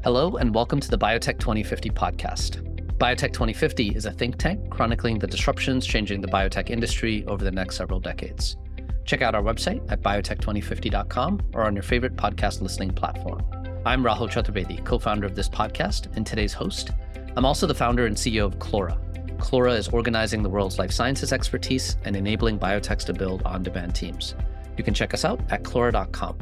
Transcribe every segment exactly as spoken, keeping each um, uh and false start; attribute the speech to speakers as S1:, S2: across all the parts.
S1: Hello, and welcome to the Biotech twenty fifty podcast. Biotech twenty fifty is a think tank chronicling the disruptions changing the biotech industry over the next several decades. Check out our website at biotech twenty fifty dot com or on your favorite podcast listening platform. I'm Rahul Chaturvedi, co-founder of this podcast and today's host. I'm also the founder and C E O of Clora. Clora is organizing the world's life sciences expertise and enabling biotechs to build on-demand teams. You can check us out at clora dot com.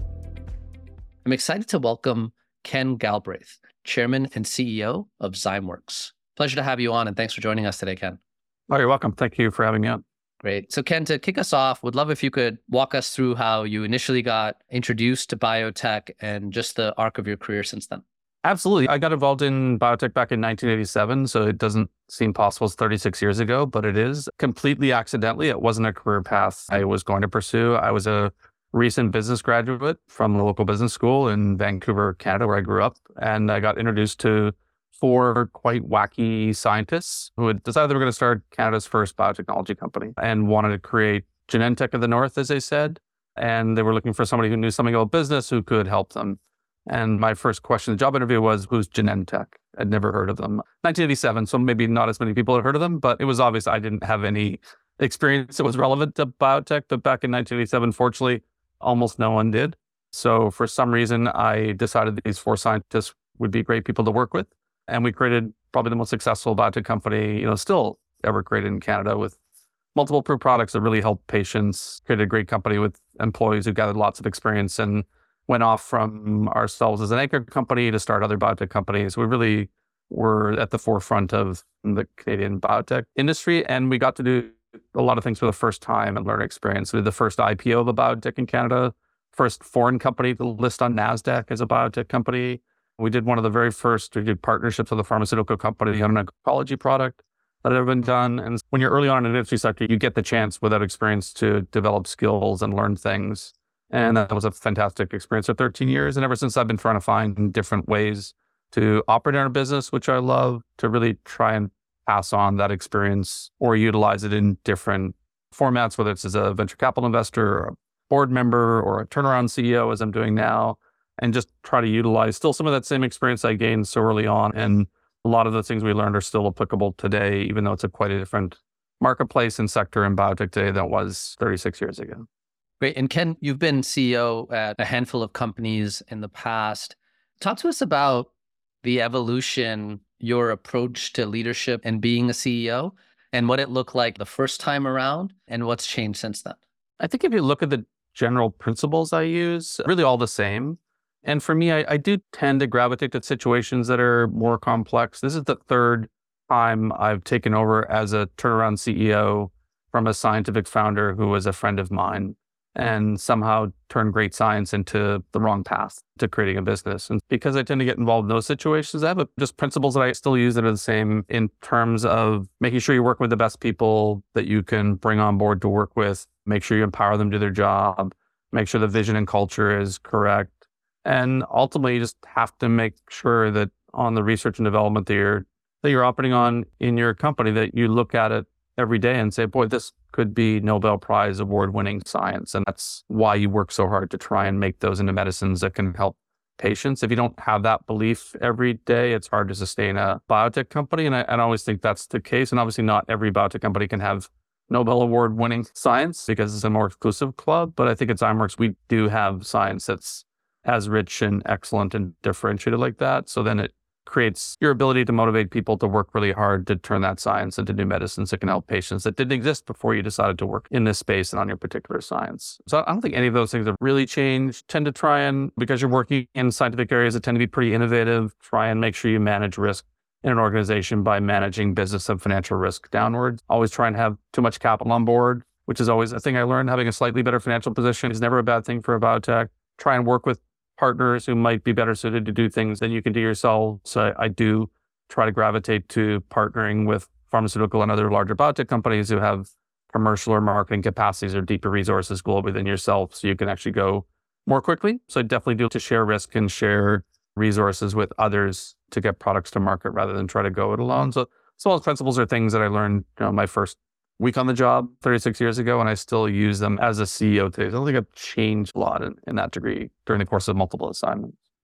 S1: I'm excited to welcome Ken Galbraith, Chairman and C E O of Zymeworks. Pleasure to have you on, and thanks for joining us today, Ken.
S2: Oh, you're welcome. Thank you for having me on.
S1: Great. So Ken, to kick us off, would love if you could walk us through how you initially got introduced to biotech and just the arc of your career since then.
S2: Absolutely. I got involved in biotech back in nineteen eighty-seven, so it doesn't seem possible it's thirty-six years ago, but it is completely accidentally. It wasn't a career path I was going to pursue. I was a recent business graduate from the local business school in Vancouver, Canada, where I grew up. And I got introduced to four quite wacky scientists who had decided they were going to start Canada's first biotechnology company and wanted to create Genentech of the North, as they said. And they were looking for somebody who knew something about business who could help them. And my first question in the job interview was, who's Genentech? I'd never heard of them. nineteen eighty-seven, so maybe not as many people had heard of them, but it was obvious I didn't have any experience that was relevant to biotech. But back in nineteen eighty-seven, fortunately, almost no one did. So for some reason, I decided that these four scientists would be great people to work with. And we created probably the most successful biotech company, you know, still ever created in Canada, with multiple approved products that really help patients. Created a great company with employees who gathered lots of experience and went off from ourselves as an anchor company to start other biotech companies. We really were at the forefront of the Canadian biotech industry, and we got to do a lot of things for the first time and learn experience. We did the first I P O of a biotech in Canada, first foreign company to list on NASDAQ as a biotech company. We did one of the very first, we did partnerships with a pharmaceutical company on an oncology product that had ever been done. And when you're early on in the industry sector, you get the chance without experience to develop skills and learn things. And that was a fantastic experience for thirteen years. And ever since, I've been trying to find different ways to operate in our business, which I love, to really try and pass on that experience or utilize it in different formats, whether it's as a venture capital investor or a board member or a turnaround C E O, as I'm doing now, and just try to utilize still some of that same experience I gained so early on. And a lot of the things we learned are still applicable today, even though it's a quite a different marketplace and sector in biotech today than it was thirty-six years ago.
S1: Great. And Ken, you've been C E O at a handful of companies in the past. Talk to us about the evolution, your approach to leadership and being a C E O, and what it looked like the first time around and what's changed since then.
S2: I think if you look at the general principles I use, really all the same. And for me, I, I do tend to gravitate to situations that are more complex. This is the third time I've taken over as a turnaround C E O from a scientific founder who was a friend of mine, and somehow turn great science into the wrong path to creating a business. And because I tend to get involved in those situations, I have just principles that I still use that are the same in terms of making sure you work with the best people that you can bring on board to work with, make sure you empower them to do their job, make sure the vision and culture is correct. And ultimately, you just have to make sure that on the research and development that you're, that you're operating on in your company, that you look at it every day and say, boy, this could be Nobel Prize award-winning science. And that's why you work so hard to try and make those into medicines that can help patients. If you don't have that belief every day, it's hard to sustain a biotech company. And I, and I always think that's the case. And obviously not every biotech company can have Nobel Award-winning science because it's a more exclusive club. But I think at Zymeworks, we do have science that's as rich and excellent and differentiated like that. So then it creates your ability to motivate people to work really hard to turn that science into new medicines that can help patients that didn't exist before you decided to work in this space and on your particular science. So I don't think any of those things have really changed. Tend to try and, because you're working in scientific areas that tend to be pretty innovative, try and make sure you manage risk in an organization by managing business and financial risk downwards. Always try and have too much capital on board, which is always a thing I learned. Having a slightly better financial position is never a bad thing for a biotech. Try and work with partners who might be better suited to do things than you can do yourself. So I, I do try to gravitate to partnering with pharmaceutical and other larger biotech companies who have commercial or marketing capacities or deeper resources globally than yourself, so you can actually go more quickly. So I definitely do to share risk and share resources with others to get products to market rather than try to go it alone. So, so all those principles are things that I learned, you know, my first week on the job thirty-six years ago, and I still use them as a C E O today. I don't think I've changed a lot in, in that degree during the course of multiple assignments.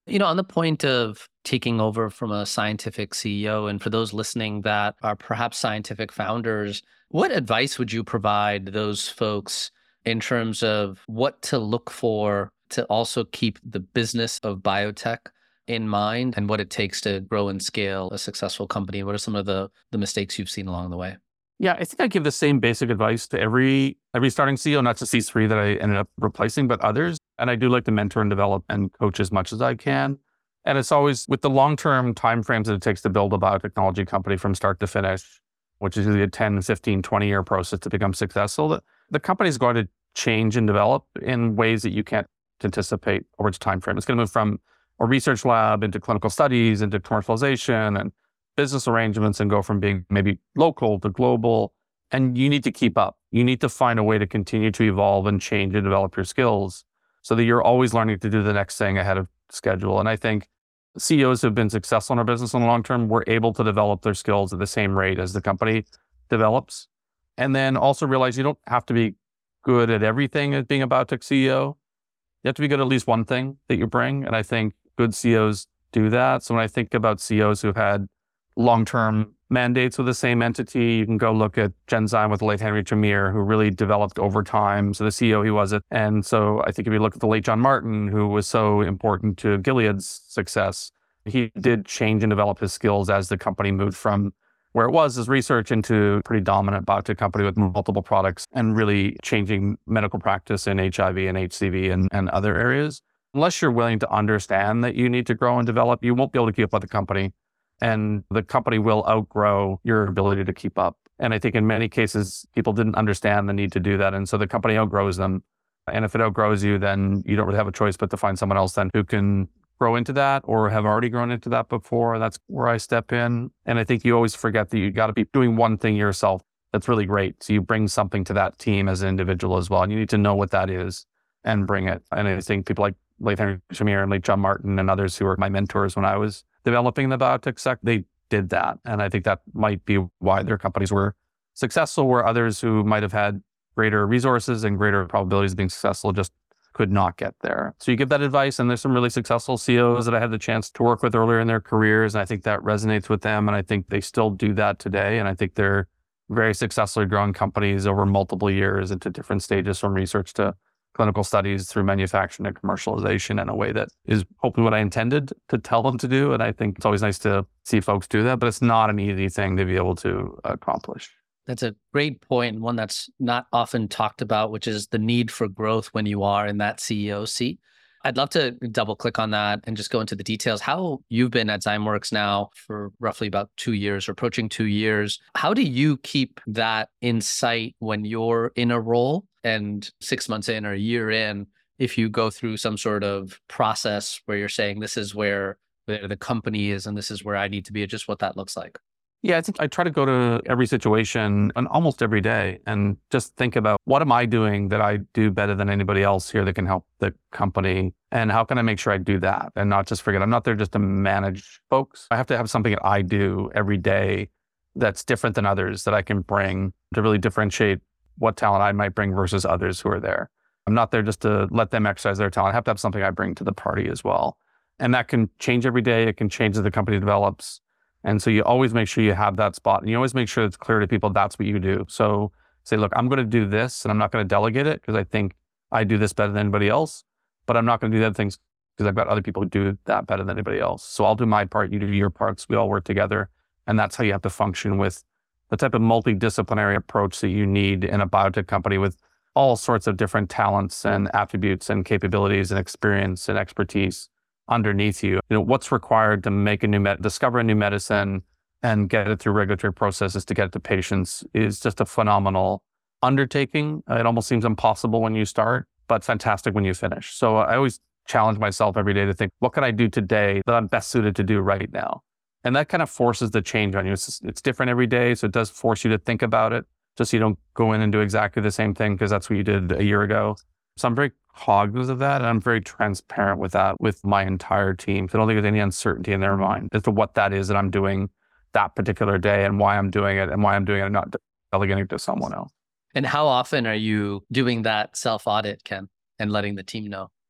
S1: You know, on the point of taking over from a scientific C E O, and for those listening that are perhaps scientific founders, what advice would you provide those folks in terms of what to look for to also keep the business of biotech in mind and what it takes to grow and scale a successful company? What are some of the, the mistakes you've seen along the way?
S2: Yeah, I think I give the same basic advice to every every starting C E O, not just these three that I ended up replacing, but others. And I do like to mentor and develop and coach as much as I can. And it's always with the long-term timeframes that it takes to build a biotechnology company from start to finish, which is usually a ten, fifteen, twenty-year process to become successful. The, the company is going to change and develop in ways that you can't anticipate over its time frame. It's going to move from a research lab into clinical studies, into commercialization and business arrangements, and go from being maybe local to global. And you need to keep up. You need to find a way to continue to evolve and change and develop your skills so that you're always learning to do the next thing ahead of schedule. And I think C E Os who have been successful in our business in the long term were able to develop their skills at the same rate as the company develops. And then also realize you don't have to be good at everything as being a biotech C E O. You have to be good at at least one thing that you bring. And I think good C E Os do that. So when I think about C E Os who've had long-term mandates with the same entity, you can go look at Genzyme with the late Henry Tremere, who really developed over time. So the C E O he was it. And so I think if you look at the late John Martin, who was so important to Gilead's success, he did change and develop his skills as the company moved from where it was as research into a pretty dominant biotech company with multiple products and really changing medical practice in H I V and H C V and, and other areas. Unless you're willing to understand that you need to grow and develop, you won't be able to keep up with the company. And the company will outgrow your ability to keep up. And I think in many cases, people didn't understand the need to do that. And so the company outgrows them. And if it outgrows you, then you don't really have a choice but to find someone else then who can grow into that or have already grown into that before. That's where I step in. And I think you always forget that you got to be doing one thing yourself that's really great. So you bring something to that team as an individual as well. And you need to know what that is and bring it. And I think people like late Henry Tremere and late John Martin and others who were my mentors when I was developing the biotech sector, they did that. And I think that might be why their companies were successful, where others who might have had greater resources and greater probabilities of being successful just could not get there. So you give that advice, and there's some really successful C E Os that I had the chance to work with earlier in their careers, and I think that resonates with them, and I think they still do that today, and I think they're very successfully growing companies over multiple years into different stages from research to clinical studies through manufacturing and commercialization in a way that is hopefully what I intended to tell them to do. And I think it's always nice to see folks do that, but it's not an easy thing to be able to accomplish.
S1: That's a great point, and one that's not often talked about, which is the need for growth when you are in that C E O seat. I'd love to double click on that and just go into the details. How you've been at Zymeworks now for roughly about two years or approaching two years. How do you keep that in sight when you're in a role and six months in or a year in, if you go through some sort of process where you're saying, this is where the company is and this is where I need to be, just what that looks like?
S2: Yeah, I think I try to go to every situation and almost every day and just think about what am I doing that I do better than anybody else here that can help the company, and how can I make sure I do that and not just forget I'm not there just to manage folks. I have to have something that I do every day that's different than others that I can bring to really differentiate what talent I might bring versus others who are there. I'm not there just to let them exercise their talent. I have to have something I bring to the party as well. And that can change every day. It can change as the company develops. And so you always make sure you have that spot, and you always make sure it's clear to people that's what you do. So say, look, I'm going to do this and I'm not going to delegate it because I think I do this better than anybody else, but I'm not going to do the other things because I've got other people who do that better than anybody else. So I'll do my part, you do your parts, we all work together. And that's how you have to function with the type of multidisciplinary approach that you need in a biotech company with all sorts of different talents and attributes and capabilities and experience and expertise underneath you. You know, what's required to make a new med- discover a new medicine and get it through regulatory processes to get it to patients is just a phenomenal undertaking. It almost seems impossible when you start, but fantastic when you finish. So I always challenge myself every day to think, what can I do today that I'm best suited to do right now? And that kind of forces the change on you. It's, it's different every day, so it does force you to think about it, just so you don't go in and do exactly the same thing because that's what you did a year ago. So I'm very cognizant of that, and I'm very transparent with that with my entire team. So I don't think there's any uncertainty in their mind as to what that is that I'm doing that particular day and why I'm doing it and why I'm doing it and not delegating it to someone else.
S1: And how often are you doing that self-audit, Ken, and letting the team know?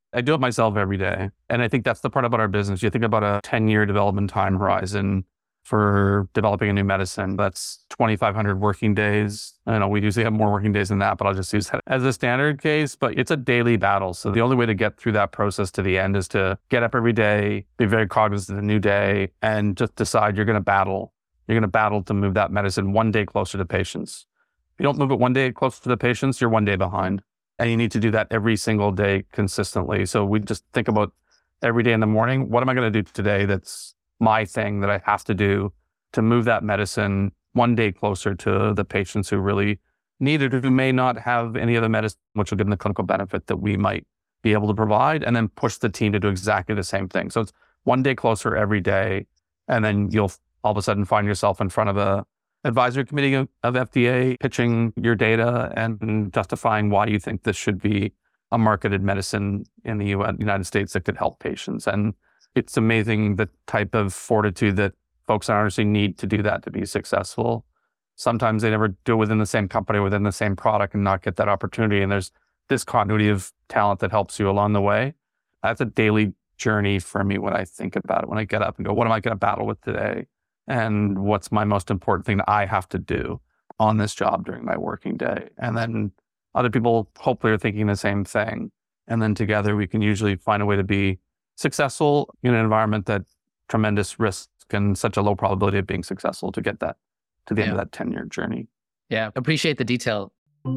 S2: I do it myself every day. And I think that's the part about our business. You think about a ten-year development time horizon for developing a new medicine. That's twenty-five hundred working days. I know we usually have more working days than that, but I'll just use that as a standard case. But it's a daily battle. So the only way to get through that process to the end is to get up every day, be very cognizant of the new day, and just decide you're going to battle. You're going to battle to move that medicine one day closer to patients. If you don't move it one day closer to the patients, you're one day behind. And you need to do that every single day consistently. So we just think about every day in the morning, what am I going to do today that's my thing that I have to do to move that medicine one day closer to the patients who really need it, who may not have any other medicine, which will give them the clinical benefit that we might be able to provide, and then push the team to do exactly the same thing. So it's one day closer every day. And then you'll all of a sudden find yourself in front of a advisory committee of, of F D A pitching your data and justifying why you think this should be a marketed medicine in the U S, United States that could help patients. And it's amazing the type of fortitude that folks honestly need to do that to be successful. Sometimes they never do it within the same company, within the same product, and not get that opportunity. And there's this continuity of talent that helps you along the way. That's a daily journey for me when I think about it, when I get up and go, what am I going to battle with today? And what's my most important thing that I have to do on this job during my working day? And then other people hopefully are thinking the same thing. And then together we can usually find a way to be successful in an environment that tremendous risk and such a low probability of being successful to get that to the yeah. end of that ten-year journey.
S1: Yeah, appreciate the detail.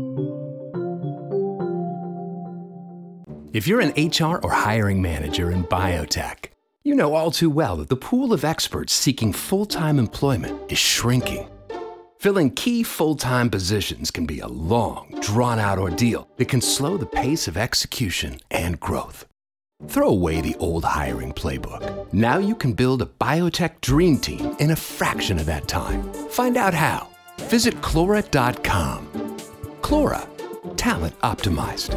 S3: If you're an H R or hiring manager in biotech, you know all too well that the pool of experts seeking full-time employment is shrinking. Filling key full-time positions can be a long, drawn-out ordeal that can slow the pace of execution and growth. Throw away the old hiring playbook. Now you can build a biotech dream team in a fraction of that time. Find out how. Visit Clora dot com. Clora, talent optimized.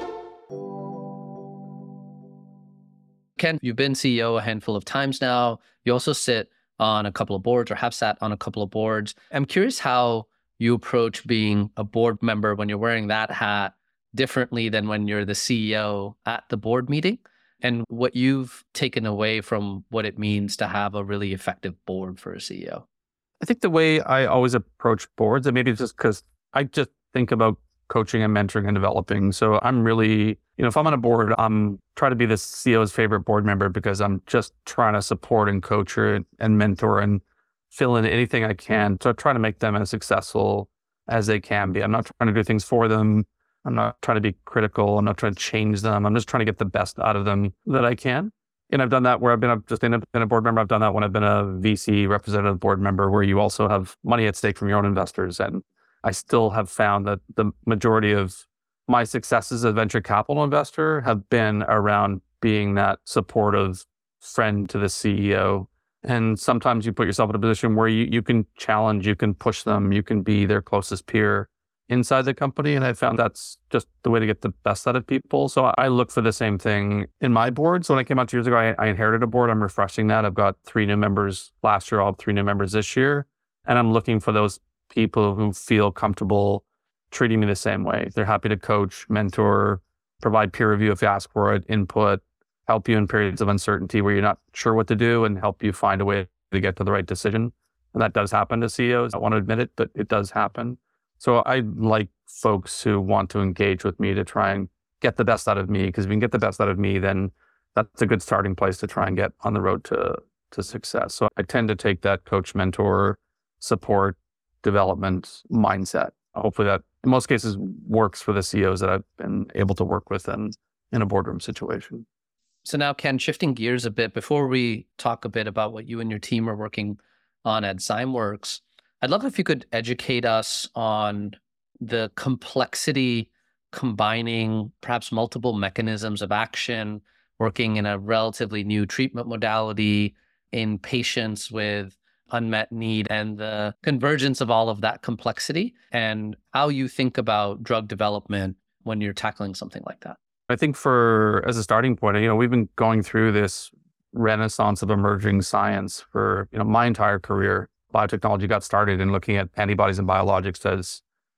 S1: Ken, you've been C E O a handful of times now. You also sit on a couple of boards or have sat on a couple of boards. I'm curious how you approach being a board member when you're wearing that hat differently than when you're the C E O at the board meeting, and what you've taken away from what it means to have a really effective board for a C E O.
S2: I think the way I always approach boards, and maybe it's just because I just think about coaching and mentoring and developing. So I'm really, you know, if I'm on a board, I'm trying to be the C E O's favorite board member because I'm just trying to support and coach her and mentor and fill in anything I can to try to make them as successful as they can be. I'm not trying to do things for them. I'm not trying to be critical. I'm not trying to change them. I'm just trying to get the best out of them that I can. And I've done that where I've been a, just an independent board member. I've done that when I've been a V C representative board member, where you also have money at stake from your own investors. And I still have found that the majority of my successes as a venture capital investor have been around being that supportive friend to the C E O. And sometimes you put yourself in a position where you, you can challenge, you can push them, you can be their closest peer inside the company. And I found that's just the way to get the best out of people. So I look for the same thing in my board. So when I came out two years ago, I, I inherited a board. I'm refreshing that. I've got three new members last year. I'll have three new members this year. And I'm looking for those people who feel comfortable treating me the same way. They're happy to coach, mentor, provide peer review if you ask for it, input, help you in periods of uncertainty where you're not sure what to do, and help you find a way to get to the right decision. And that does happen to C E Os. I don't want to admit it, but it does happen. So I like folks who want to engage with me to try and get the best out of me, because if you can get the best out of me, then that's a good starting place to try and get on the road to, to success. So I tend to take that coach, mentor, support, development mindset. Hopefully that in most cases works for the C E Os that I've been able to work with in, in a boardroom situation.
S1: So now, Ken, shifting gears a bit, before we talk a bit about what you and your team are working on at Zymeworks, I'd love if you could educate us on the complexity combining perhaps multiple mechanisms of action, working in a relatively new treatment modality in patients with unmet need, and the convergence of all of that complexity, and how you think about drug development when you're tackling something like that.
S2: I think for, as a starting point, you know, we've been going through this renaissance of emerging science for, you know, my entire career. Biotechnology got started in looking at antibodies and biologics as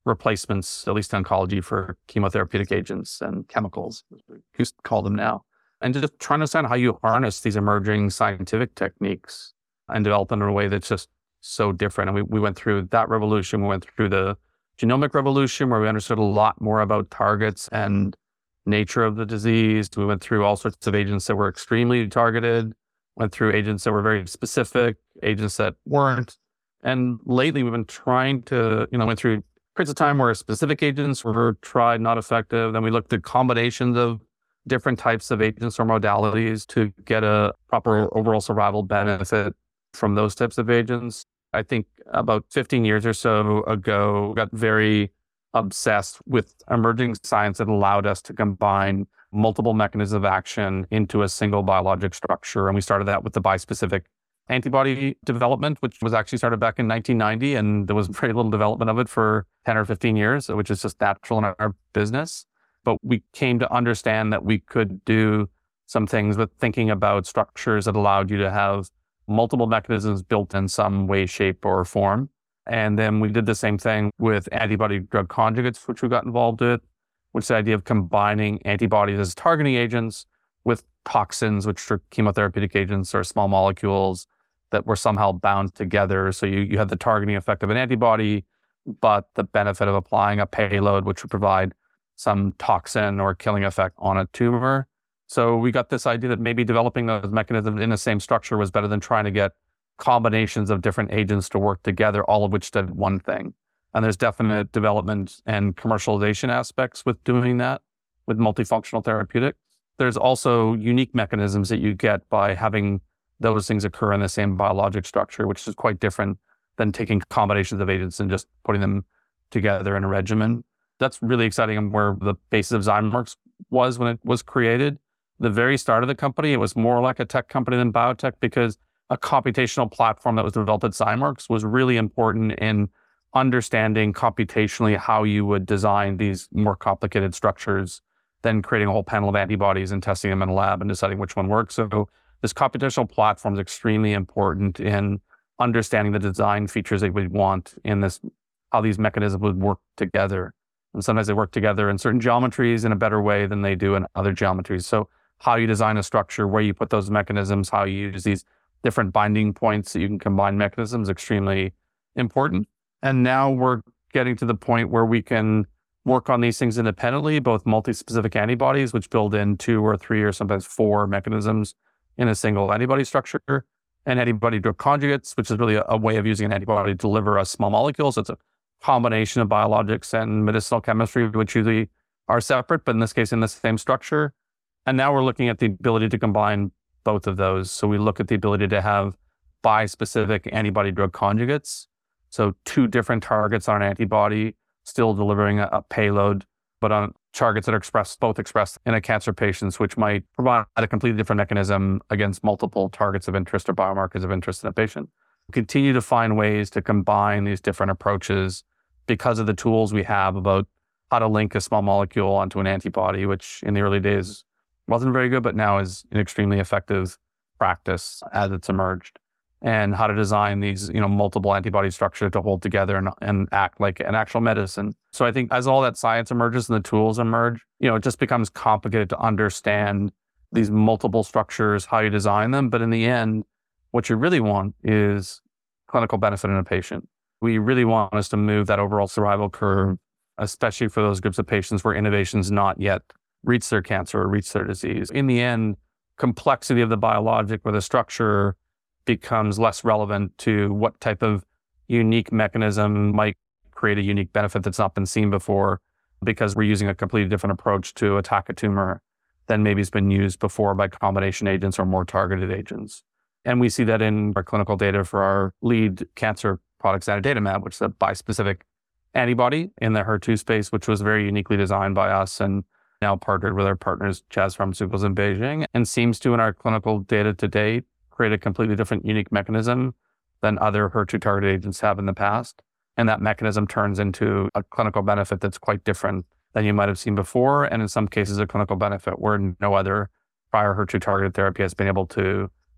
S2: replacements, at least in oncology, for chemotherapeutic agents and chemicals, as we used to call them now. And just trying to understand how you harness these emerging scientific techniques and develop them in a way that's just so different. And we, we went through that revolution. We went through the genomic revolution, where we understood a lot more about targets and nature of the disease. We went through all sorts of agents that were extremely targeted, went through agents that were very specific, agents that weren't. And lately we've been trying to, you know, went through periods of time where specific agents were tried, not effective. Then we looked at combinations of different types of agents or modalities to get a proper overall survival benefit from those types of agents. I think about fifteen years or so ago, got very obsessed with emerging science that allowed us to combine multiple mechanisms of action into a single biologic structure. And we started that with the bispecific antibody development, which was actually started back in nineteen ninety. And there was very little development of it for ten or fifteen years, which is just natural in our business. But we came to understand that we could do some things with thinking about structures that allowed you to have multiple mechanisms built in some way, shape, or form. And then we did the same thing with antibody drug conjugates, which we got involved with, which is the idea of combining antibodies as targeting agents with toxins, which are chemotherapeutic agents or small molecules that were somehow bound together. So you, you had the targeting effect of an antibody, but the benefit of applying a payload, which would provide some toxin or killing effect on a tumor. So we got this idea that maybe developing those mechanisms in the same structure was better than trying to get combinations of different agents to work together, all of which did one thing. And there's definite development and commercialization aspects with doing that with multifunctional therapeutics. There's also unique mechanisms that you get by having those things occur in the same biologic structure, which is quite different than taking combinations of agents and just putting them together in a regimen. That's really exciting, and where the basis of Zymeworks was when it was created. The very start of the company, it was more like a tech company than biotech, because a computational platform that was developed at Zymeworks was really important in understanding computationally how you would design these more complicated structures, then creating a whole panel of antibodies and testing them in a lab and deciding which one works. So this computational platform is extremely important in understanding the design features that we want in this, how these mechanisms would work together. And sometimes they work together in certain geometries in a better way than they do in other geometries. So how you design a structure, where you put those mechanisms, how you use these different binding points that you can combine mechanisms, extremely important. And now we're getting to the point where we can work on these things independently, both multi-specific antibodies, which build in two or three or sometimes four mechanisms in a single antibody structure, and antibody drug conjugates, which is really a, a way of using an antibody to deliver a small molecule. So it's a combination of biologics and medicinal chemistry, which usually are separate, but in this case, in the same structure. And now we're looking at the ability to combine both of those. So we look at the ability to have bispecific antibody drug conjugates. So two different targets on an antibody, still delivering a, a payload, but on targets that are expressed, both expressed in a cancer patients, which might provide a completely different mechanism against multiple targets of interest or biomarkers of interest in a patient. We continue to find ways to combine these different approaches because of the tools we have about how to link a small molecule onto an antibody, which in the early days wasn't very good, but now is an extremely effective practice as it's emerged. And how to design these, you know, multiple antibody structures to hold together and, and act like an actual medicine. So I think as all that science emerges and the tools emerge, you know, it just becomes complicated to understand these multiple structures, how you design them. But in the end, what you really want is clinical benefit in a patient. We really want us to move that overall survival curve, especially for those groups of patients where innovation's not yet reached their cancer or reached their disease. In the end, complexity of the biologic or the structure becomes less relevant to what type of unique mechanism might create a unique benefit that's not been seen before, because we're using a completely different approach to attack a tumor than maybe has been used before by combination agents or more targeted agents. And we see that in our clinical data for our lead cancer product, zanidatamab, which is a bispecific antibody in the H E R two space, which was very uniquely designed by us and now partnered with our partners, Jazz Pharmaceuticals in Beijing, and seems to, in our clinical data to date, create a completely different unique mechanism than other H E R two targeted agents have in the past. And that mechanism turns into a clinical benefit that's quite different than you might have seen before. And in some cases, a clinical benefit where no other prior H E R two targeted therapy has been able to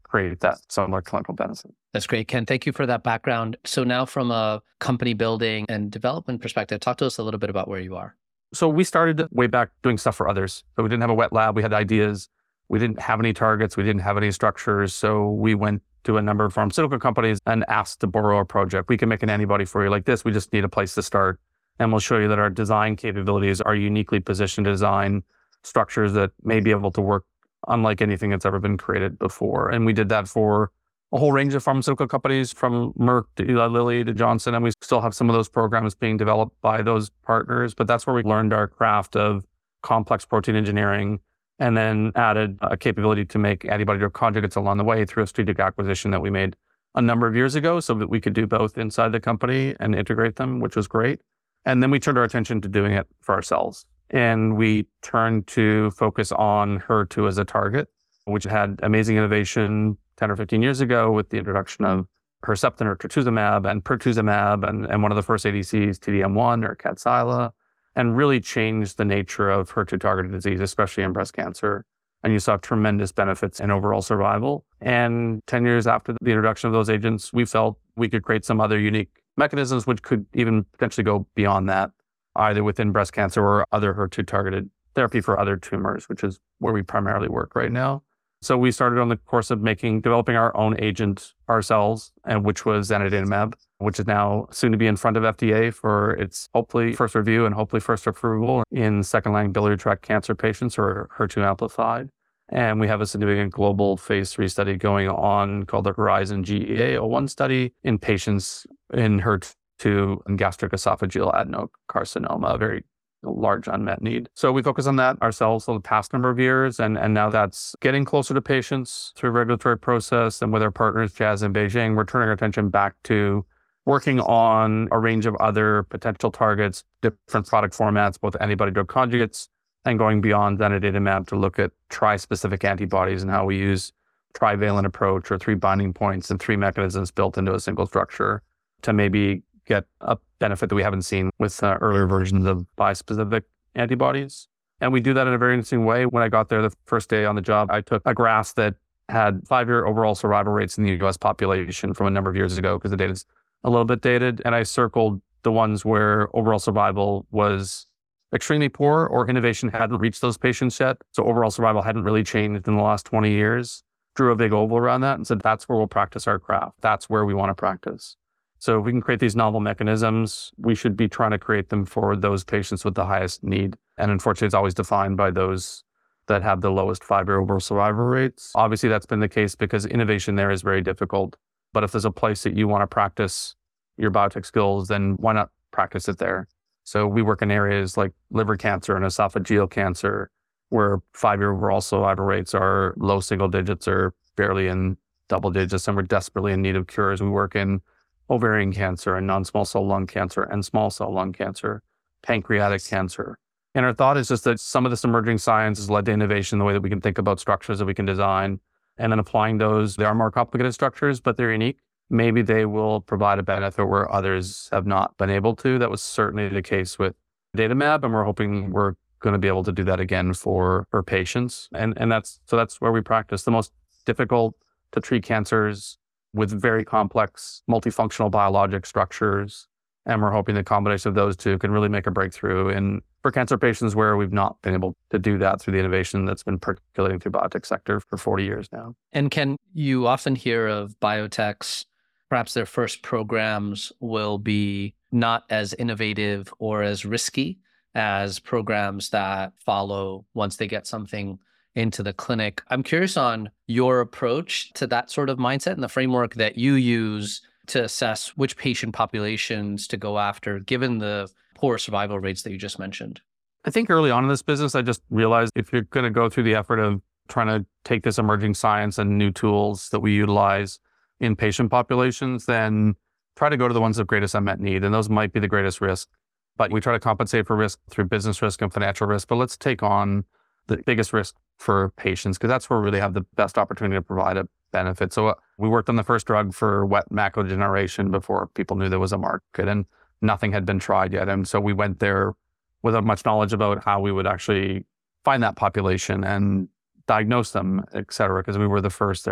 S2: create that similar clinical benefit.
S1: That's great, Ken. Thank you for that background. So now from a company building and development perspective, talk to us a little bit about where you are.
S2: So we started way back doing stuff for others. So we didn't have a wet lab. We had ideas. We didn't have any targets. We didn't have any structures. So we went to a number of pharmaceutical companies and asked to borrow a project. We can make an antibody for you like this. We just need a place to start. And we'll show you that our design capabilities are uniquely positioned to design structures that may be able to work unlike anything that's ever been created before. And we did that for a whole range of pharmaceutical companies, from Merck to Eli Lilly to Johnson. And we still have some of those programs being developed by those partners. But that's where we learned our craft of complex protein engineering, and then added a capability to make antibody-drug conjugates along the way through a strategic acquisition that we made a number of years ago so that we could do both inside the company and integrate them, which was great. And then we turned our attention to doing it for ourselves. And we turned to focus on H E R two as a target, which had amazing innovation ten or fifteen years ago with the introduction of Herceptin or trastuzumab and pertuzumab, and, and one of the first A D Cs, T D M one or Kadcyla, and really changed the nature of H E R two targeted disease, especially in breast cancer. And you saw tremendous benefits in overall survival. And ten years after the introduction of those agents, we felt we could create some other unique mechanisms which could even potentially go beyond that, either within breast cancer or other H E R two targeted therapy for other tumors, which is where we primarily work right now. So we started on the course of making, developing our own agent ourselves, and which was zanidatamab, which is now soon to be in front of F D A for its hopefully first review and hopefully first approval in second-line biliary tract cancer patients who are H E R two amplified. And we have a significant global phase three study going on called the Horizon G E A zero one study in patients in H E R two and gastric esophageal adenocarcinoma, a very large unmet need. So we focus on that ourselves for the past number of years, and, and now that's getting closer to patients through regulatory process. And with our partners, Jazz and Beijing, we're turning our attention back to working on a range of other potential targets, different product formats, both antibody-drug conjugates, and going beyond zanidatamab to look at tri-specific antibodies and how we use trivalent approach or three binding points and three mechanisms built into a single structure to maybe get a benefit that we haven't seen with uh, earlier versions of bispecific antibodies. And we do that in a very interesting way. When I got there the first day on the job, I took a graph that had five-year overall survival rates in the U S population from a number of years ago, because the data is a little bit dated. And I circled the ones where overall survival was extremely poor or innovation hadn't reached those patients yet. So overall survival hadn't really changed in the last twenty years. Drew a big oval around that and said, that's where we'll practice our craft. That's where we want to practice. So if we can create these novel mechanisms, we should be trying to create them for those patients with the highest need. And unfortunately, it's always defined by those that have the lowest five-year overall survival rates. Obviously, that's been the case because innovation there is very difficult. But if there's a place that you want to practice your biotech skills, then why not practice it there? So we work in areas like liver cancer and esophageal cancer, where five-year overall survival rates are low single digits or barely in double digits, and we're desperately in need of cures. We work in ovarian cancer and non-small cell lung cancer and small cell lung cancer, pancreatic cancer. And our thought is just that some of this emerging science has led to innovation in the way that we can think about structures that we can design. And then applying those, they are more complicated structures, but they're unique. Maybe they will provide a benefit where others have not been able to. That was certainly the case with zanidatamab, and we're hoping we're going to be able to do that again for, for patients. And, and that's so that's where we practice the most difficult to treat cancers with very complex multifunctional biologic structures. And we're hoping the combination of those two can really make a breakthrough in for cancer patients where we've not been able to do that through the innovation that's been percolating through the biotech sector for forty years now.
S1: And Ken, you often hear of biotechs, perhaps their first programs will be not as innovative or as risky as programs that follow once they get something into the clinic. I'm curious on your approach to that sort of mindset and the framework that you use to assess which patient populations to go after, given the poor survival rates that you just mentioned.
S2: I think early on in this business, I just realized if you're going to go through the effort of trying to take this emerging science and new tools that we utilize in patient populations, then try to go to the ones of greatest unmet need. And those might be the greatest risk. But we try to compensate for risk through business risk and financial risk. But let's take on the biggest risk for patients, because that's where we really have the best opportunity to provide a benefit. So uh, we worked on the first drug for wet macular degeneration before people knew there was a market, and nothing had been tried yet. And so we went there without much knowledge about how we would actually find that population and diagnose them, et cetera, because we were the first there.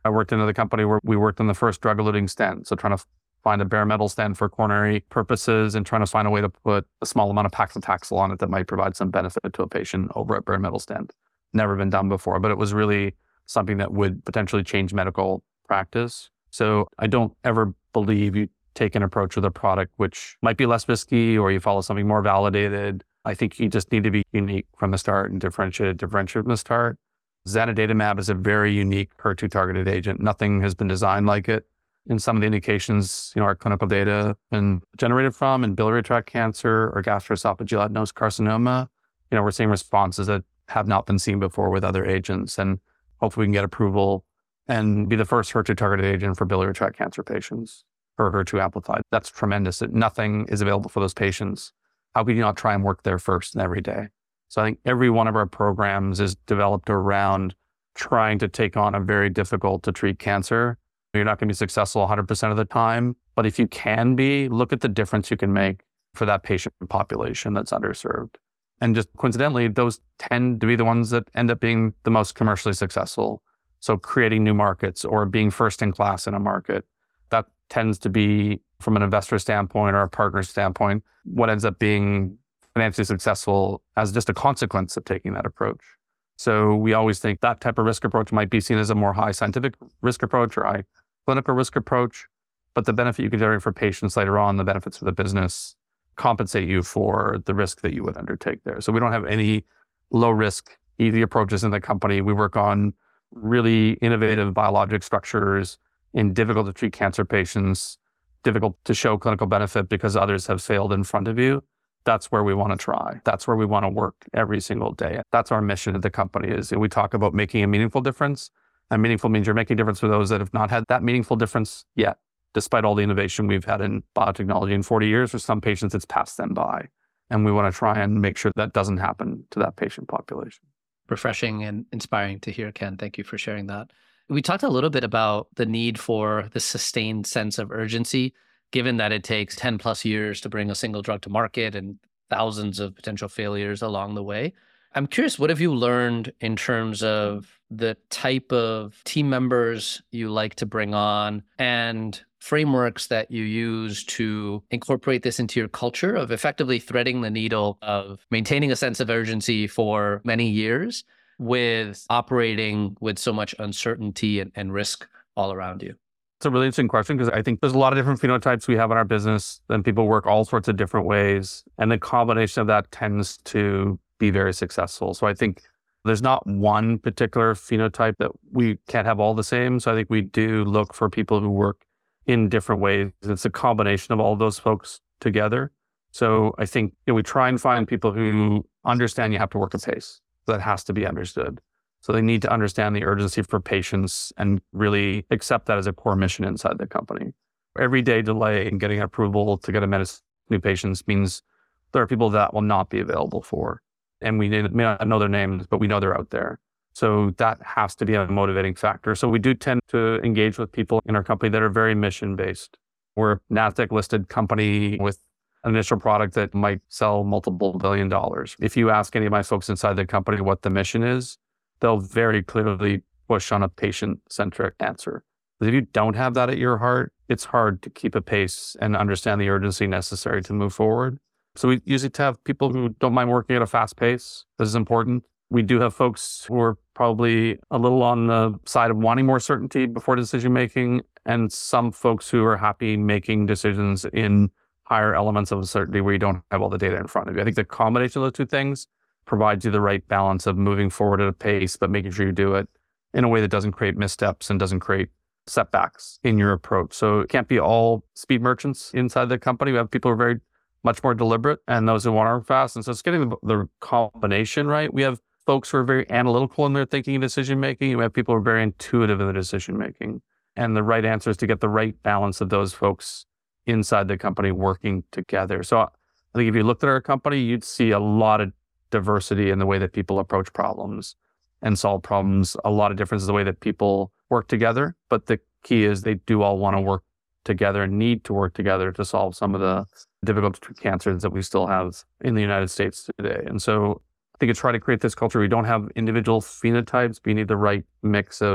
S2: I worked in another company where we worked on the first drug-eluting stent. So trying to find a bare metal stent for coronary purposes and trying to find a way to put a small amount of paclitaxel on it that might provide some benefit to a patient over a bare metal stent. Never been done before, but it was really something that would potentially change medical practice. So I don't ever believe you take an approach with a product which might be less risky or you follow something more validated. I think you just need to be unique from the start and differentiate, differentiate from the start. Zanidatamab is a very unique H E R two targeted agent. Nothing has been designed like it. In some of the indications, you know, our clinical data been generated from in biliary tract cancer or gastroesophageal adenose carcinoma, you know, we're seeing responses that have not been seen before with other agents. And hopefully we can get approval and be the first H E R two targeted agent for biliary tract cancer patients or H E R two amplified. That's tremendous. Nothing is available for those patients. How could you not try and work there first and every day? So I think every one of our programs is developed around trying to take on a very difficult to treat cancer. You're not going to be successful one hundred percent of the time, but if you can be, look at the difference you can make for that patient population that's underserved. And just coincidentally, those tend to be the ones that end up being the most commercially successful. So creating new markets or being first in class in a market, that tends to be, from an investor standpoint or a partner standpoint, what ends up being financially successful as just a consequence of taking that approach. So we always think that type of risk approach might be seen as a more high scientific risk approach or high clinical risk approach, but the benefit you can generate for patients later on, the benefits for the business, compensate you for the risk that you would undertake there. So we don't have any low risk, easy approaches in the company. We work on really innovative biologic structures in difficult to treat cancer patients, difficult to show clinical benefit because others have failed in front of you. That's where we want to try. That's where we want to work every single day. That's our mission at the company is we talk about making a meaningful difference. And meaningful means you're making a difference for those that have not had that meaningful difference yet, despite all the innovation we've had in biotechnology in forty years. For some patients, it's passed them by. And we want to try and make sure that doesn't happen to that patient population.
S1: Refreshing and inspiring to hear, Ken. Thank you for sharing that. We talked a little bit about the need for the sustained sense of urgency, given that it takes ten plus years to bring a single drug to market and thousands of potential failures along the way. I'm curious, what have you learned in terms of the type of team members you like to bring on and frameworks that you use to incorporate this into your culture of effectively threading the needle of maintaining a sense of urgency for many years with operating with so much uncertainty and, and risk all around you?
S2: It's a really interesting question because I think there's a lot of different phenotypes we have in our business and people work all sorts of different ways. And the combination of that tends to be very successful. So I think there's not one particular phenotype that we can't have all the same. So I think we do look for people who work in different ways. It's a combination of all those folks together. So I think you know, we try and find people who understand you have to work at pace. That has to be understood. So they need to understand the urgency for patients and really accept that as a core mission inside the company. Every day delay in getting approval to get a medicine to new patients means there are people that will not be available for. And we may not know their names, but we know they're out there. So that has to be a motivating factor. So we do tend to engage with people in our company that are very mission-based. We're a NASDAQ listed company with an initial product that might sell multiple billion dollars. If you ask any of my folks inside the company what the mission is, they'll very clearly push on a patient-centric answer. But if you don't have that at your heart, it's hard to keep a pace and understand the urgency necessary to move forward. So we usually have people who don't mind working at a fast pace. This is important. We do have folks who are probably a little on the side of wanting more certainty before decision-making, and some folks who are happy making decisions in higher elements of uncertainty where you don't have all the data in front of you. I think the combination of those two things provides you the right balance of moving forward at a pace, but making sure you do it in a way that doesn't create missteps and doesn't create setbacks in your approach. So it can't be all speed merchants inside the company. We have people who are very much more deliberate and those who want to work fast. And so it's getting the, the combination right. We have folks who are very analytical in their thinking and decision-making. We have people who are very intuitive in their decision-making. And the right answer is to get the right balance of those folks inside the company working together. So I think if you looked at our company, you'd see a lot of diversity in the way that people approach problems and solve problems, a lot of differences in the way that people work together. But the key is they do all want to work together and need to work together to solve some of the difficult cancers that we still have in the United States today. And so I think it's trying to create this culture. We don't have individual phenotypes, but you need the right mix of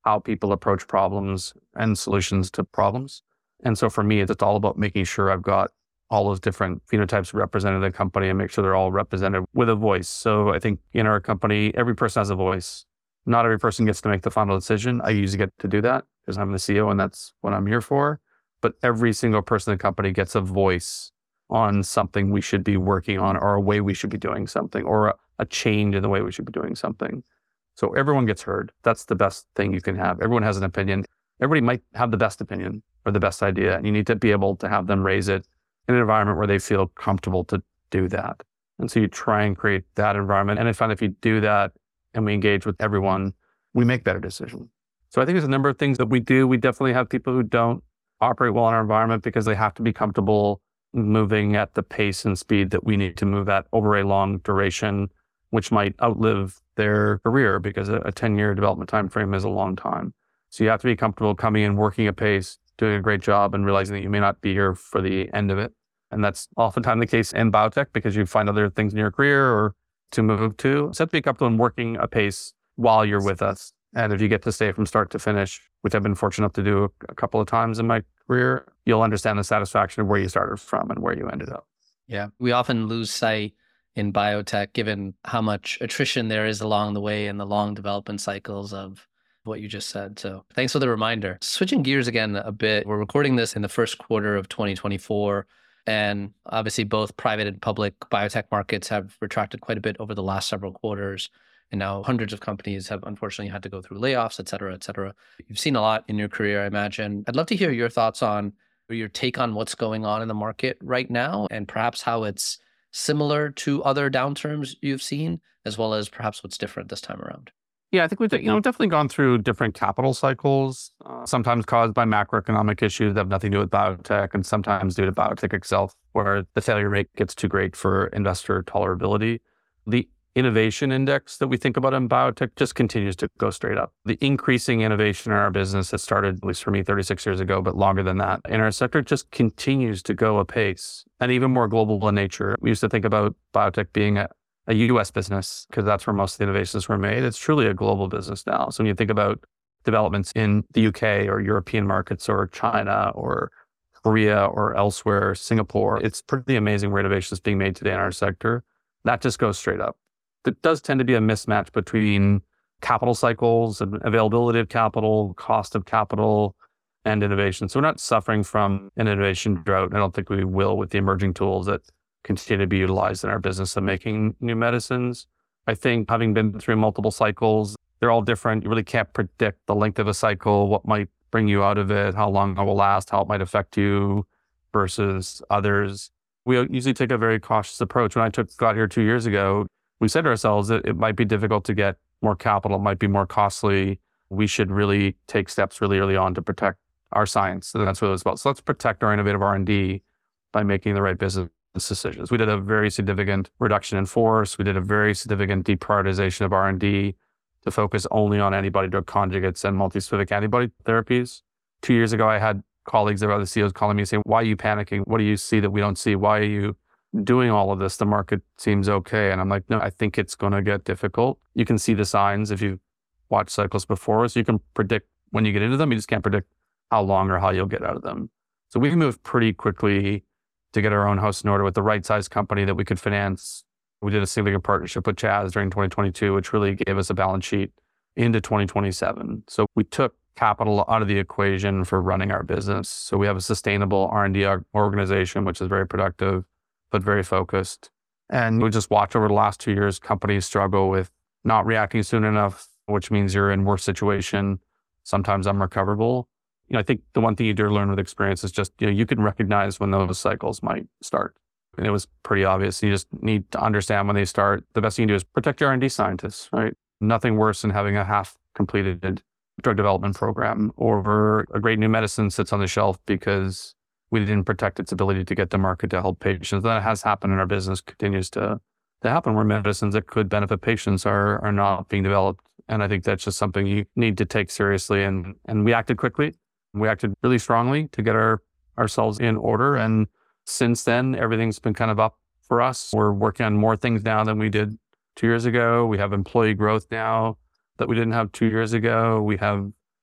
S2: how people approach problems and solutions to problems. And so for me, it's all about making sure I've got all those different phenotypes represented in the company and make sure they're all represented with a voice. So I think in our company, every person has a voice. Not every person gets to make the final decision. I usually get to do that because I'm the C E O and that's what I'm here for. But every single person in the company gets a voice on something we should be working on, or a way we should be doing something, or a, a change in the way we should be doing something. So everyone gets heard. That's the best thing you can have. Everyone has an opinion. Everybody might have the best opinion or the best idea, and you need to be able to have them raise it in an environment where they feel comfortable to do that. And so you try and create that environment. And I find if you do that and we engage with everyone, we make better decisions. So I think there's a number of things that we do. We definitely have people who don't operate well in our environment because they have to be comfortable moving at the pace and speed that we need to move at over a long duration, which might outlive their career because a ten-year development time frame is a long time. So you have to be comfortable coming in, working at pace, doing a great job, and realizing that you may not be here for the end of it. And that's oftentimes the case in biotech because you find other things in your career or to move to. So you have to be comfortable in working a pace while you're with us. And if you get to stay from start to finish, which I've been fortunate enough to do a couple of times in my career, you'll understand the satisfaction of where you started from and where you ended up.
S1: Yeah, we often lose sight in biotech, given how much attrition there is along the way and the long development cycles of what you just said. So thanks for the reminder. Switching gears again a bit, we're recording this in the first quarter of twenty twenty-four. And obviously both private and public biotech markets have retracted quite a bit over the last several quarters. And now hundreds of companies have unfortunately had to go through layoffs, et cetera, et cetera. You've seen a lot in your career, I imagine. I'd love to hear your thoughts on, or your take on what's going on in the market right now, and perhaps how it's similar to other downturns you've seen, as well as perhaps what's different this time around.
S2: Yeah, I think we've you know definitely gone through different capital cycles, uh, sometimes caused by macroeconomic issues that have nothing to do with biotech, and sometimes due to biotech itself, where the failure rate gets too great for investor tolerability. The innovation index that we think about in biotech just continues to go straight up. The increasing innovation in our business that started, at least for me, thirty-six years ago, but longer than that, in our sector just continues to go apace and even more global in nature. We used to think about biotech being a, a U S business because that's where most of the innovations were made. It's truly a global business now. So when you think about developments in the U K or European markets or China or Korea or elsewhere, Singapore, it's pretty amazing where innovation is being made today in our sector. That just goes straight up. There does tend to be a mismatch between capital cycles and availability of capital, cost of capital, and innovation. So we're not suffering from an innovation drought. I don't think we will with the emerging tools that continue to be utilized in our business of making new medicines. I think having been through multiple cycles, they're all different. You really can't predict the length of a cycle, what might bring you out of it, how long it will last, how it might affect you versus others. We usually take a very cautious approach. When I took got here two years ago, we said to ourselves that it might be difficult to get more capital, it might be more costly. We should really take steps really early on to protect our science. So that's what it was about. So let's protect our innovative R and D by making the right business decisions. We did a very significant reduction in force. We did a very significant deprioritization of R and D to focus only on antibody-drug conjugates and multispecific antibody therapies. Two years ago, I had colleagues that were other C E Os calling me saying, why are you panicking? What do you see that we don't see? Why are you doing all of this? The market seems okay. And I'm like, no, I think it's going to get difficult. You can see the signs if you watch cycles before. So you can predict when you get into them. You just can't predict how long or how you'll get out of them. So we moved pretty quickly to get our own house in order with the right size company that we could finance. We did a significant partnership with Jazz during twenty twenty-two, which really gave us a balance sheet into twenty twenty-seven. So we took capital out of the equation for running our business. So we have a sustainable R and D organization, which is very productive, but very focused. And we just watch over the last two years, companies struggle with not reacting soon enough, which means you're in worse situation, sometimes unrecoverable. You know, I think the one thing you do learn with experience is just, you know, you can recognize when those cycles might start. And it was pretty obvious. You just need to understand when they start. The best thing you can do is protect your R and D scientists, right? Nothing worse than having a half completed drug development program or a great new medicine sits on the shelf because we didn't protect its ability to get to market to help patients. That has happened in our business, continues to, to happen where medicines that could benefit patients are are not being developed. And I think that's just something you need to take seriously. And and we acted quickly. We acted really strongly to get our ourselves in order. And since then, everything's been kind of up for us. We're working on more things now than we did two years ago. We have employee growth now that we didn't have two years ago. We have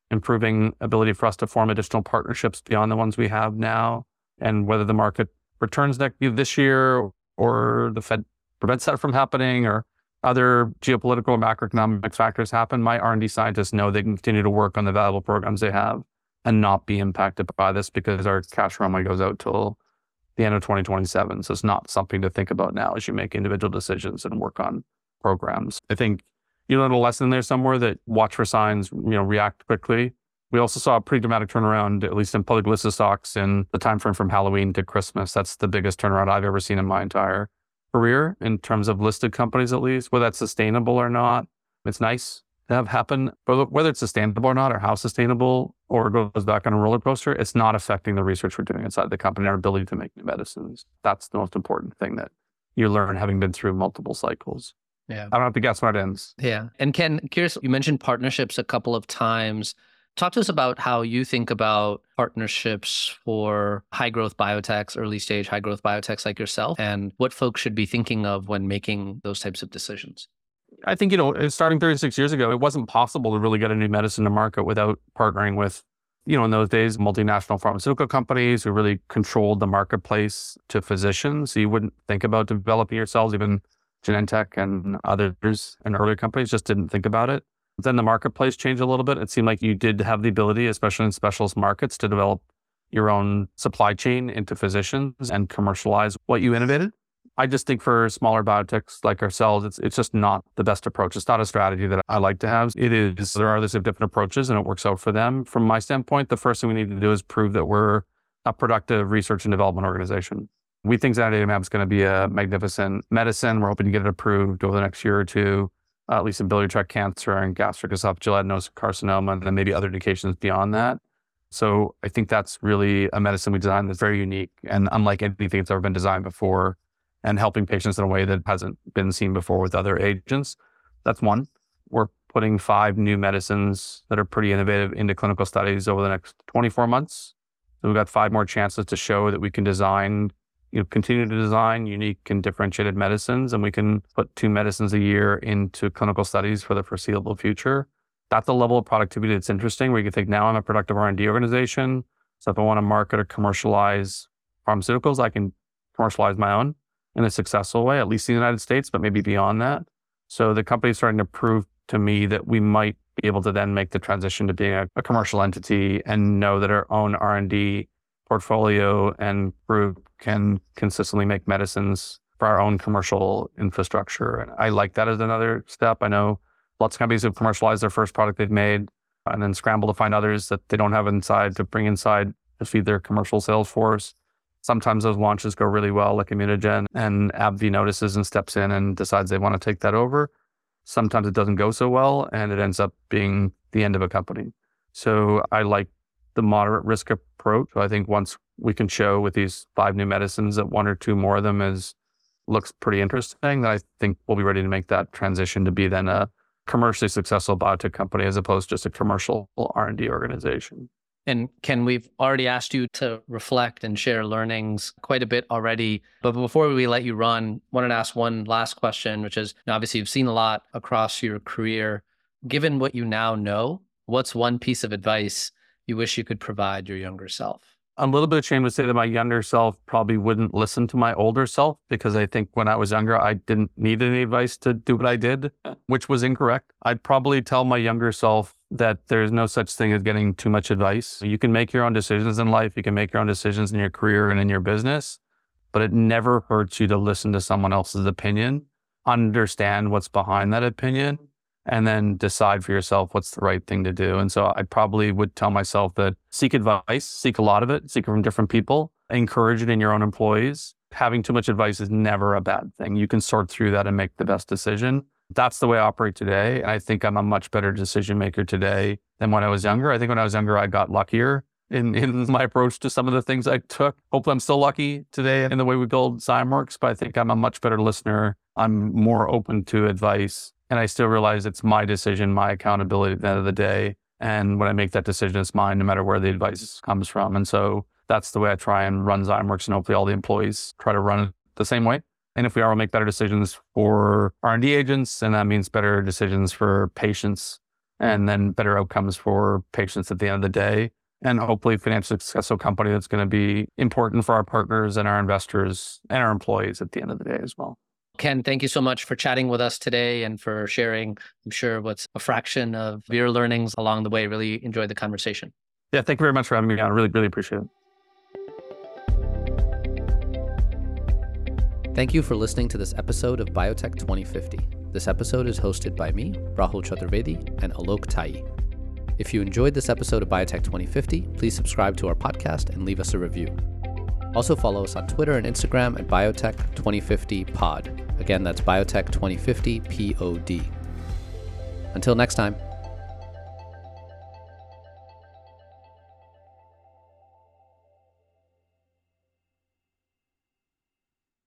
S2: improving ability for us to form additional partnerships beyond the ones we have now, and whether the market returns next this year or the Fed prevents that from happening or other geopolitical or macroeconomic factors happen, my R and D scientists know they can continue to work on the valuable programs they have and not be impacted by this because our cash runway goes out till the end of twenty twenty-seven. So it's not something to think about now as you make individual decisions and work on programs. I think you learned a lesson there somewhere that watch for signs, you know, react quickly. We also saw a pretty dramatic turnaround, at least in public listed stocks, in the timeframe from Halloween to Christmas. That's the biggest turnaround I've ever seen in my entire career in terms of listed companies, at least. Whether that's sustainable or not, it's nice to have happen. But whether it's sustainable or not, or how sustainable, or goes back on a roller coaster, it's not affecting the research we're doing inside the company, our ability to make new medicines. That's the most important thing that you learn having been through multiple cycles.
S1: Yeah.
S2: I don't have to guess when it ends.
S1: Yeah. And Ken, curious, you mentioned partnerships a couple of times. Talk to us about how you think about partnerships for high growth biotechs, early stage high growth biotechs like yourself, and what folks should be thinking of when making those types of decisions.
S2: I think, you know, starting thirty-six years ago, it wasn't possible to really get a new medicine to market without partnering with, you know, in those days, multinational pharmaceutical companies who really controlled the marketplace to physicians. So you wouldn't think about developing yourselves. Even Genentech and others and earlier companies just didn't think about it. Then the marketplace changed a little bit. It seemed like you did have the ability, especially in specialist markets, to develop your own supply chain into physicians and commercialize what you innovated. I just think for smaller biotechs like ourselves, it's it's just not the best approach. It's not a strategy that I like to have. It is, there are others have different approaches and it works out for them. From my standpoint, the first thing we need to do is prove that we're a productive research and development organization. We think zanidatamab is going to be a magnificent medicine. We're hoping to get it approved over the next year or two, uh, at least in biliary tract cancer and gastric esophageal adenocarcinoma, and then maybe other indications beyond that. So I think that's really a medicine we designed that's very unique and unlike anything that's ever been designed before, and helping patients in a way that hasn't been seen before with other agents. That's one. We're putting five new medicines that are pretty innovative into clinical studies over the next twenty-four months. So we've got five more chances to show that we can design, you know, continue to design unique and differentiated medicines, and we can put two medicines a year into clinical studies for the foreseeable future. That's a level of productivity that's interesting, where you can think, now I'm a productive R and D organization. So if I want to market or commercialize pharmaceuticals, I can commercialize my own in a successful way, at least in the United States, but maybe beyond that. So the company's starting to prove to me that we might be able to then make the transition to being a, a commercial entity and know that our own R and D portfolio and group can consistently make medicines for our own commercial infrastructure. And I like that as another step. I know lots of companies have commercialized their first product they've made and then scramble to find others that they don't have inside to bring inside to feed their commercial sales force. Sometimes those launches go really well, like Immunogen, and AbbVie notices and steps in and decides they want to take that over. Sometimes it doesn't go so well, and it ends up being the end of a company. So I like the moderate risk approach. I think once we can show with these five new medicines that one or two more of them is looks pretty interesting, then I think we'll be ready to make that transition to be then a commercially successful biotech company as opposed to just a commercial R and D organization.
S1: And Ken, we've already asked you to reflect and share learnings quite a bit already. But before we let you run, I wanted to ask one last question, which is, obviously you've seen a lot across your career. Given what you now know, what's one piece of advice you wish you could provide your younger self?
S2: I'm a little bit ashamed to say that my younger self probably wouldn't listen to my older self, because I think when I was younger, I didn't need any advice to do what I did, which was incorrect. I'd probably tell my younger self that there's no such thing as getting too much advice. You can make your own decisions in life. You can make your own decisions in your career and in your business, but it never hurts you to listen to someone else's opinion, understand what's behind that opinion, and then decide for yourself what's the right thing to do. And so I probably would tell myself that seek advice, seek a lot of it, seek it from different people, encourage it in your own employees. Having too much advice is never a bad thing. You can sort through that and make the best decision. That's the way I operate today. And I think I'm a much better decision maker today than when I was younger. I think when I was younger, I got luckier in, in my approach to some of the things I took. Hopefully I'm still lucky today in the way we build Zymeworks, but I think I'm a much better listener. I'm more open to advice. And I still realize it's my decision, my accountability at the end of the day. And when I make that decision, it's mine, no matter where the advice comes from. And so that's the way I try and run Zymeworks, and hopefully all the employees try to run it the same way. And if we are, we'll make better decisions for R and D agents, and that means better decisions for patients and then better outcomes for patients at the end of the day. And hopefully financially successful company that's going to be important for our partners and our investors and our employees at the end of the day as well.
S1: Ken, thank you so much for chatting with us today and for sharing, I'm sure, what's a fraction of your learnings along the way. Really enjoyed the conversation.
S2: Yeah, thank you very much for having me on. I really, really appreciate it.
S1: Thank you for listening to this episode of Biotech twenty fifty. This episode is hosted by me, Rahul Chaturvedi, and Alok Tai. If you enjoyed this episode of Biotech twenty fifty, please subscribe to our podcast and leave us a review. Also follow us on Twitter and Instagram at Biotech twenty fifty pod. Again, that's Biotech twenty fifty P O D. Until next time.